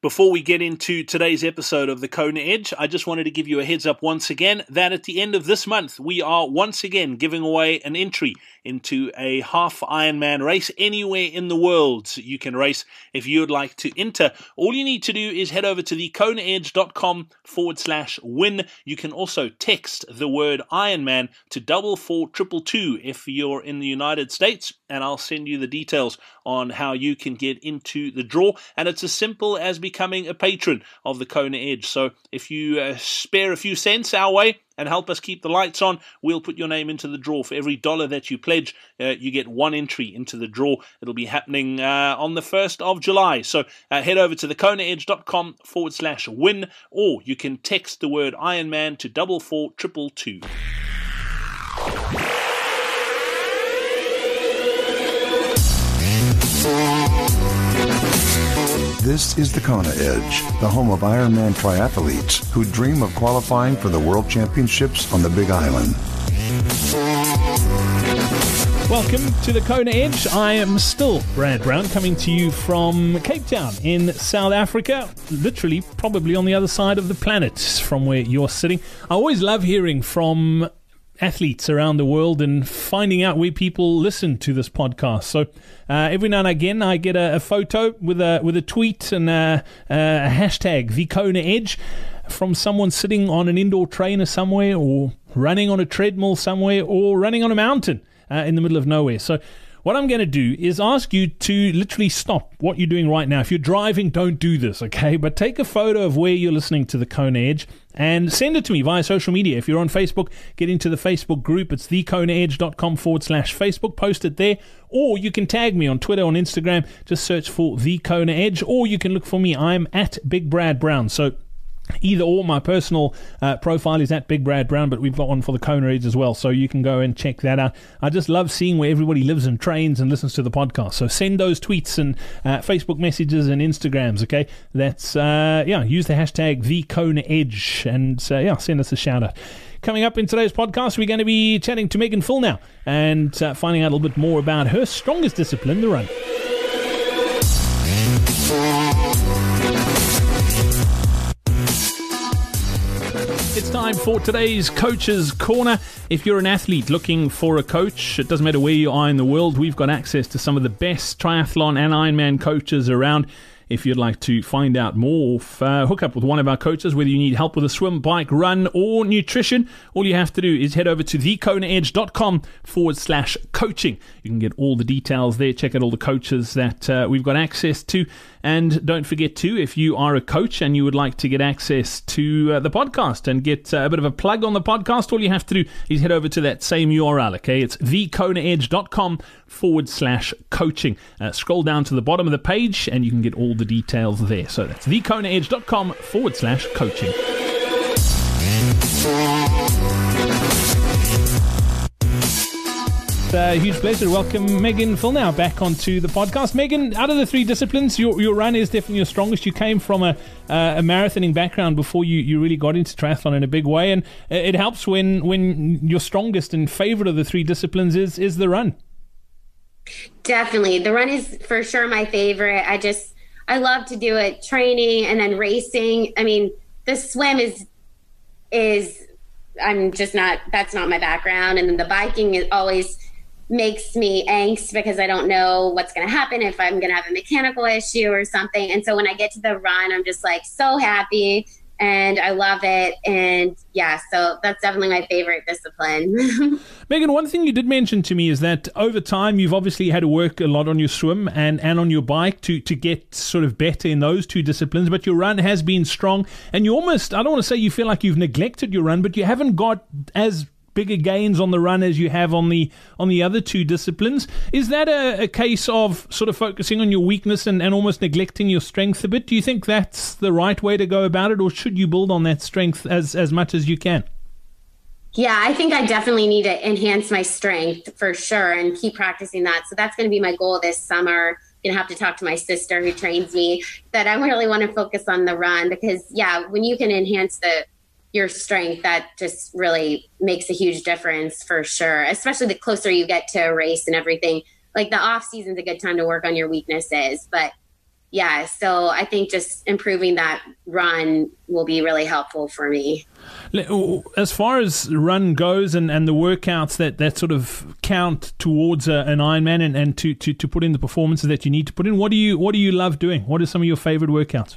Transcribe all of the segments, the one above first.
Before we get into today's episode of the Kona Edge, I just wanted to give you a heads up once again that at the end of this month, we are once again giving away an entry into a half Ironman race anywhere in the world. You can race if you would like to enter. All you need to do is head over to thekonaedge.com/win. You can also text the word Ironman to 44222 if you're in the United States, and I'll send you the details on how you can get into the draw. And it's as simple as becoming a patron of the Kona Edge. So if you spare a few cents our way and help us keep the lights on, we'll put your name into the draw. For every $1 that you pledge, you get one entry into the draw. It'll be happening on the 1st of July. So head over to thekonaedge.com/win, or you can text the word Ironman to 44222. This is the Kona Edge, the home of Ironman triathletes who dream of qualifying for the World Championships on the Big Island. Welcome to the Kona Edge. I am still Brad Brown, coming to you from Cape Town in South Africa, literally probably on the other side of the planet from where you're sitting. I always love hearing from athletes around the world and finding out where people listen to this podcast. So every now and again I get a photo with a tweet and a hashtag the Kona Edge from someone sitting on an indoor trainer somewhere, or running on a treadmill somewhere, or running on a mountain in the middle of nowhere. So what I'm going to do is ask you to literally stop what you're doing right now. If you're driving, don't do this, okay? But take a photo of where you're listening to the Kona Edge and send it to me via social media. If you're on Facebook, get into the Facebook group. It's thekonaedge.com/Facebook. Post it there. Or you can tag me on Twitter, on Instagram. Just search for The Kona Edge. Or you can look for me. I'm at Big Brad Brown. So either or. My personal profile is at Big Brad Brown, but we've got one for the Kona Edge as well, so you can go and check that out. I just love seeing where everybody lives and trains and listens to the podcast. So send those tweets and Facebook messages and Instagrams, okay? That's, use the hashtag The Kona Edge and, send us a shout out. Coming up in today's podcast, we're going to be chatting to Megan Phil now and finding out a little bit more about her strongest discipline, the run. It's time for today's Coach's Corner. If you're an athlete looking for a coach, it doesn't matter where you are in the world, we've got access to some of the best triathlon and Ironman coaches around. If you'd like to find out more, hook up with one of our coaches, whether you need help with a swim, bike, run, or nutrition, all you have to do is head over to thekonaedge.com/coaching. You can get all the details there, check out all the coaches that we've got access to. And don't forget to, if you are a coach and you would like to get access to the podcast and get a bit of a plug on the podcast, all you have to do is head over to that same URL, okay? It's thekonaedge.com/coaching. Scroll down to the bottom of the page and you can get all the details there. So that's thekonaedge.com/coaching. Huge pleasure to welcome Megan Phil now back onto the podcast. Megan, out of the three disciplines, your run is definitely your strongest. You came from a marathoning background before you really got into triathlon in a big way, and it helps when your strongest and favorite of the three disciplines is the run. Definitely. The run is for sure my favorite. I love to do it, training and then racing. I mean, the swim is that's not my background. And then the biking is always makes me angst because I don't know what's going to happen, if I'm going to have a mechanical issue or something. And so when I get to the run, I'm just like so happy and I love it. And yeah, so that's definitely my favorite discipline. Megan, one thing you did mention to me is that over time you've obviously had to work a lot on your swim and on your bike to get sort of better in those two disciplines, but your run has been strong, and you almost, I don't want to say you feel like you've neglected your run, but you haven't got as bigger gains on the run as you have on the other two disciplines. Is that a case of sort of focusing on your weakness and almost neglecting your strength a bit? Do you think that's the right way to go about it, or should you build on that strength as much as you can? Yeah, I think I definitely need to enhance my strength for sure and keep practicing that. So that's going to be my goal this summer. I'm going to have to talk to my sister who trains me, that I really want to focus on the run because, yeah, when you can enhance your strength, that just really makes a huge difference for sure, especially the closer you get to a race and everything. Like the off season's a good time to work on your weaknesses, but yeah, so I think just improving that run will be really helpful for me. As far as run goes and the workouts that sort of count towards an Ironman and to put in the performances that you need to put in, what do you love doing? What are some of your favorite workouts?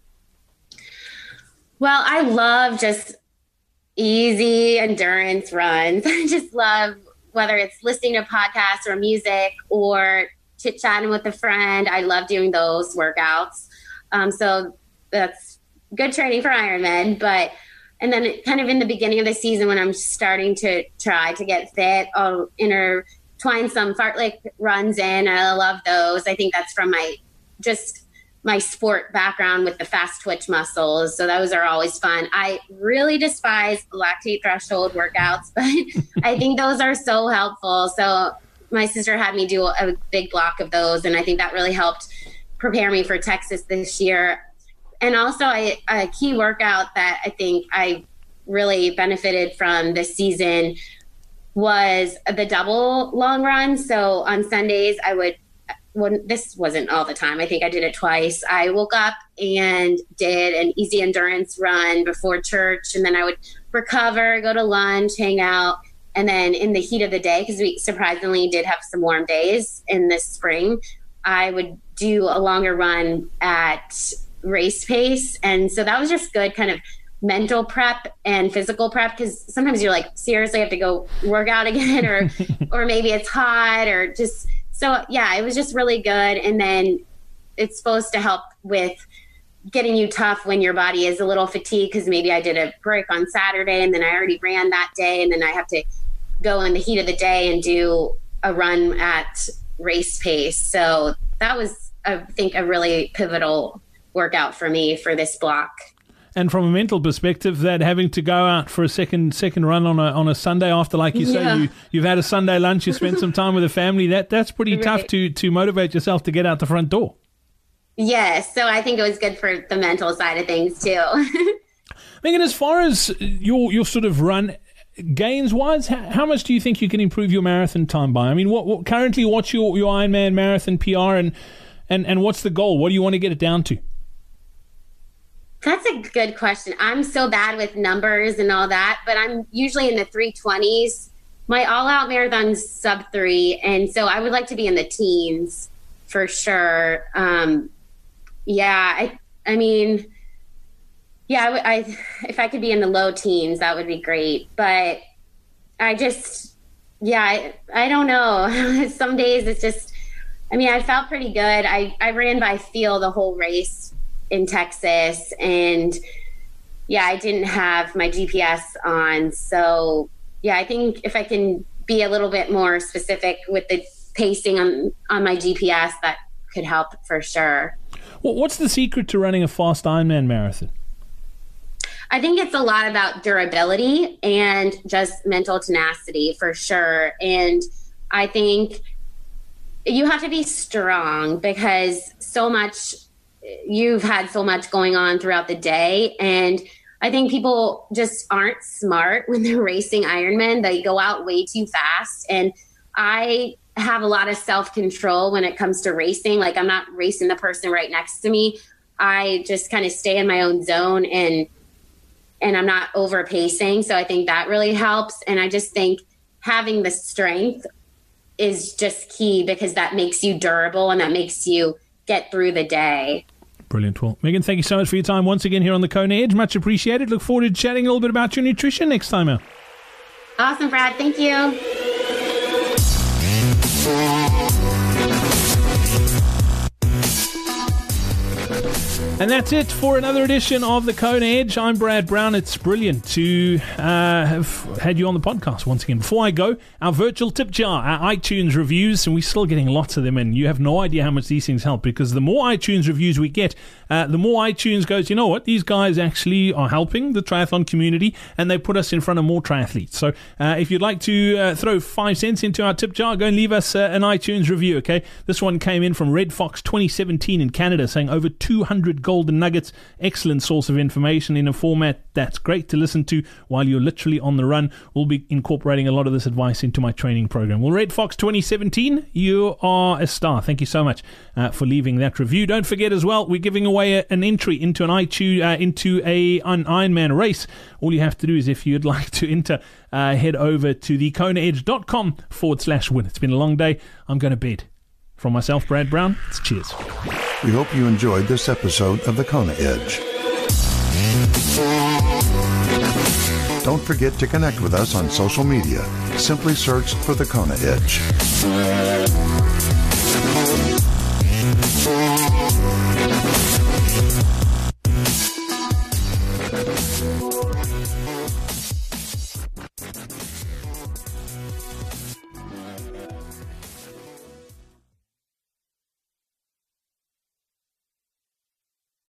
Well, I love just easy endurance runs. I just love whether it's listening to podcasts or music or chit-chatting with a friend. I love doing those workouts. So that's good training for Ironman. And then kind of in the beginning of the season when I'm starting to try to get fit, I'll intertwine some fartlek runs in. I love those. I think that's from my sport background with the fast twitch muscles. So those are always fun. I really despise lactate threshold workouts, but I think those are so helpful. So my sister had me do a big block of those, and I think that really helped prepare me for Texas this year. And also a key workout that I think I really benefited from this season was the double long run. So on Sundays, this wasn't all the time. I think I did it twice. I woke up and did an easy endurance run before church, and then I would recover, go to lunch, hang out. And then in the heat of the day, because we surprisingly did have some warm days in this spring, I would do a longer run at race pace. And so that was just good kind of mental prep and physical prep, because sometimes you're like, seriously, I have to go work out again, or maybe it's hot, or just, so yeah, it was just really good. And then it's supposed to help with getting you tough when your body is a little fatigued, because maybe I did a break on Saturday and then I already ran that day, and then I have to go in the heat of the day and do a run at race pace. So that was, I think, a really pivotal workout for me for this block. And from a mental perspective, that having to go out for a second run on a Sunday after, like you say, you've had a Sunday lunch, you spent some time with the family, that's pretty tough to motivate yourself to get out the front door. Yes, so I think it was good for the mental side of things too. Megan, as far as your sort of run gains wise, how much do you think you can improve your marathon time by? I mean, what currently what's your Ironman marathon PR, and what's the goal? What do you want to get it down to? That's a good question. I'm so bad with numbers and all that, but I'm usually in the 320s. My all-out marathon's sub 3, and so I would like to be in the teens for sure. If I could be in the low teens, that would be great. But I don't know. Some days it's just, I felt pretty good. I ran by feel the whole race in Texas, and I didn't have my GPS on. So I think if I can be a little bit more specific with the pacing on my GPS, that could help for sure. Well, what's the secret to running a fast Ironman marathon? I think it's a lot about durability and just mental tenacity for sure. And I think you have to be strong, because you've had so much going on throughout the day. And I think people just aren't smart when they're racing Ironman. They go out way too fast. And I have a lot of self-control when it comes to racing. Like, I'm not racing the person right next to me. I just kind of stay in my own zone, and I'm not over pacing. So I think that really helps. And I just think having the strength is just key, because that makes you durable and that makes you get through the day. Brilliant. Well, Megan, thank you so much for your time once again here on the Kona Edge. Much appreciated. Look forward to chatting a little bit about your nutrition next time out. Awesome, Brad. Thank you. And that's it for another edition of the Kona Edge. I'm Brad Brown. It's brilliant to have had you on the podcast once again. Before I go, our virtual tip jar, our iTunes reviews, and we're still getting lots of them, and you have no idea how much these things help, because the more iTunes reviews we get, the more iTunes goes, you know what, these guys actually are helping the triathlon community, and they put us in front of more triathletes. So if you'd like to throw 5 cents into our tip jar, go and leave us an iTunes review, okay? This one came in from Red Fox 2017 in Canada, saying over 200 golden nuggets. Excellent source of information in a format that's great to listen to while you're literally on the run. We'll be incorporating a lot of this advice into my training program. Well, Red Fox 2017, you are a star. Thank you so much for leaving that review. Don't forget as well, we're giving away an entry into an Ironman race. All you have to do is, if you'd like to enter, head over to thekonaedge.com/win. It's been a long day. I'm going to bed. From myself, Brad Brown, it's cheers. We hope you enjoyed this episode of The Kona Edge. Don't forget to connect with us on social media. Simply search for The Kona Edge.